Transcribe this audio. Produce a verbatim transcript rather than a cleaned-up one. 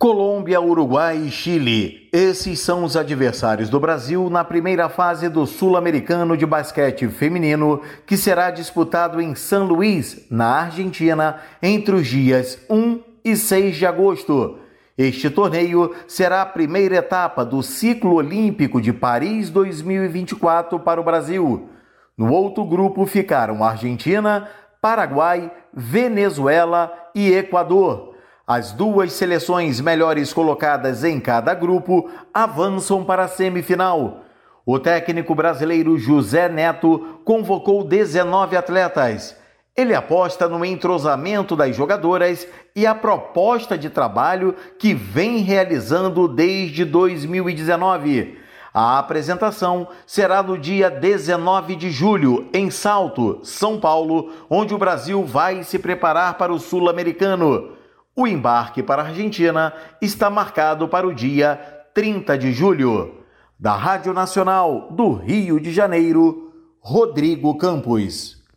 Colômbia, Uruguai e Chile. Esses são os adversários do Brasil na primeira fase do Sul-Americano de Basquete Feminino, que será disputado em São Luís, na Argentina, entre os dias um e seis de agosto. Este torneio será a primeira etapa do ciclo olímpico de Paris dois mil e vinte e quatro para o Brasil. No outro grupo ficaram Argentina, Paraguai, Venezuela e Equador. As duas seleções melhores colocadas em cada grupo avançam para a semifinal. O técnico brasileiro José Neto convocou dezenove atletas. Ele aposta no entrosamento das jogadoras e a proposta de trabalho que vem realizando desde dois mil e dezenove. A apresentação será no dia dezenove de julho, em Salto, São Paulo, onde o Brasil vai se preparar para o Sul-Americano. O embarque para a Argentina está marcado para o dia trinta de julho. Da Rádio Nacional do Rio de Janeiro, Rodrigo Campos.